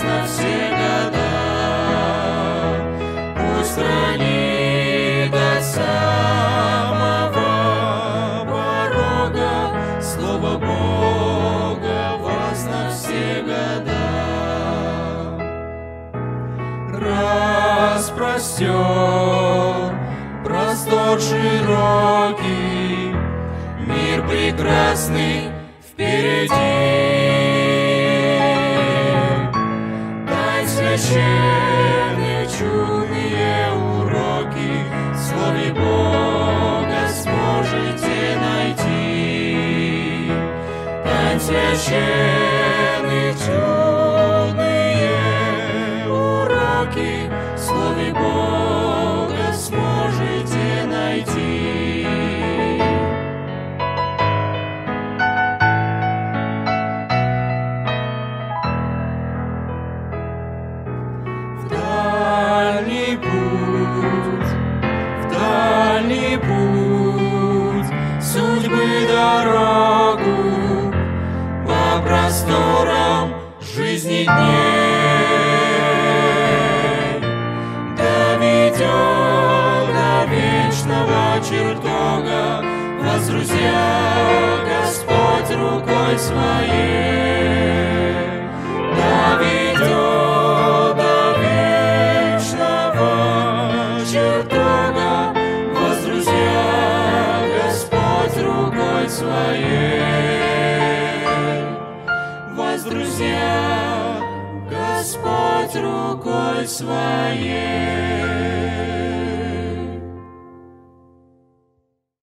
на все года. Пусть хранит от самого порога слово Бога вас на все года. Распростер простор широкий, мир прекрасный впереди. Дай священные чудные уроки, в слове Бога сможете найти. Дай священные чудные уроки, в слове Бога сможете найти. В дальний путь, судьбы дорогу по просторам жизни дней доведет до вечного чертога. Вас, друзья, Господь рукой своей доведет до вечного чертога. Вас, друзья, Господь рукой своей. Вас, друзья, Господь рукой своей.